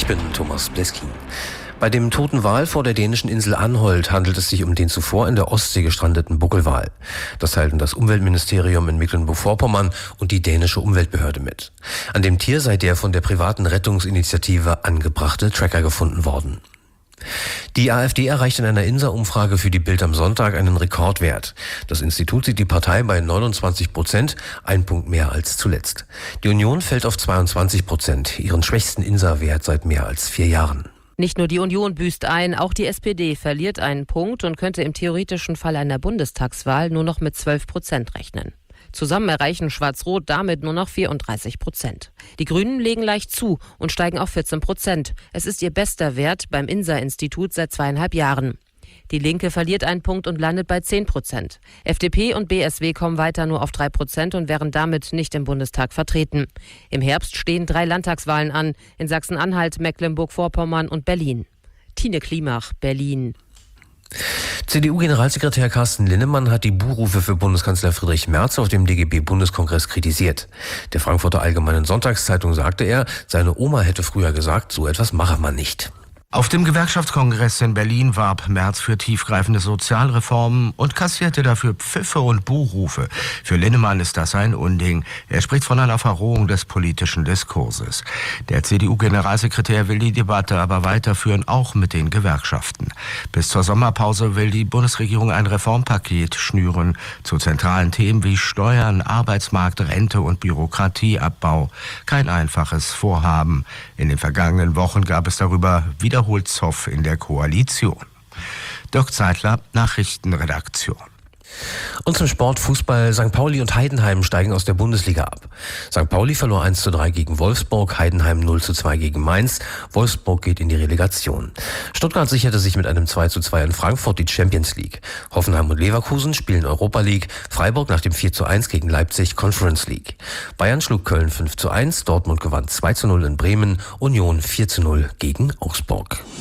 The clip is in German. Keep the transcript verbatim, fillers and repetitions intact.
Ich bin Thomas Bleskin. Bei dem toten Wal vor der dänischen Insel Anholt handelt es sich um den zuvor in der Ostsee gestrandeten Buckelwal. Das teilten das Umweltministerium in Mecklenburg-Vorpommern und die dänische Umweltbehörde mit. An dem Tier sei der von der privaten Rettungsinitiative angebrachte Tracker gefunden worden. Die AfD erreicht in einer Insa-Umfrage für die Bild am Sonntag einen Rekordwert. Das Institut sieht die Partei bei neunundzwanzig Prozent, ein Punkt mehr als zuletzt. Die Union fällt auf zweiundzwanzig Prozent, ihren schwächsten Insa-Wert seit mehr als vier Jahren. Nicht nur die Union büßt ein, auch die S P D verliert einen Punkt und könnte im theoretischen Fall einer Bundestagswahl nur noch mit zwölf Prozent rechnen. Zusammen erreichen Schwarz-Rot damit nur noch vierunddreißig Prozent. Die Grünen legen leicht zu und steigen auf vierzehn Prozent. Es ist ihr bester Wert beim Insa-Institut seit zweieinhalb Jahren. Die Linke verliert einen Punkt und landet bei zehn Prozent. F D P und B S W kommen weiter nur auf drei Prozent und wären damit nicht im Bundestag vertreten. Im Herbst stehen drei Landtagswahlen an, in Sachsen-Anhalt, Mecklenburg-Vorpommern und Berlin. Tine Klimach, Berlin. C D U-Generalsekretär Carsten Linnemann hat die Buhrufe für Bundeskanzler Friedrich Merz auf dem D G B-Bundeskongress kritisiert. Der Frankfurter Allgemeinen Sonntagszeitung sagte er, seine Oma hätte früher gesagt, so etwas mache man nicht. Auf dem Gewerkschaftskongress in Berlin warb Merz für tiefgreifende Sozialreformen und kassierte dafür Pfiffe und Buhrufe. Für Linnemann ist das ein Unding. Er spricht von einer Verrohung des politischen Diskurses. Der C D U-Generalsekretär will die Debatte aber weiterführen, auch mit den Gewerkschaften. Bis zur Sommerpause will die Bundesregierung ein Reformpaket schnüren zu zentralen Themen wie Steuern, Arbeitsmarkt, Rente und Bürokratieabbau. Kein einfaches Vorhaben. In den vergangenen Wochen gab es darüber wieder holt Zoff in der Koalition. Dirk Zeitler, Nachrichtenredaktion. Und zum Sport Fußball. Sankt Pauli und Heidenheim steigen aus der Bundesliga ab. Sankt Pauli verlor eins zu drei gegen Wolfsburg, Heidenheim null zu zwei gegen Mainz. Wolfsburg geht in die Relegation. Stuttgart sicherte sich mit einem zwei zu zwei in Frankfurt die Champions League. Hoffenheim und Leverkusen spielen Europa League. Freiburg nach dem vier zu eins gegen Leipzig Conference League. Bayern schlug Köln fünf zu eins, Dortmund gewann zwei zu null in Bremen, Union vier zu null gegen Augsburg.